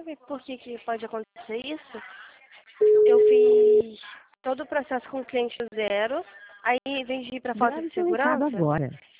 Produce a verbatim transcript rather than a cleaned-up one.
sabe por que, que pode acontecer isso? Eu fiz todo o processo com o cliente zero, aí em vez de ir para falta Grave de seu recado segurança, agora.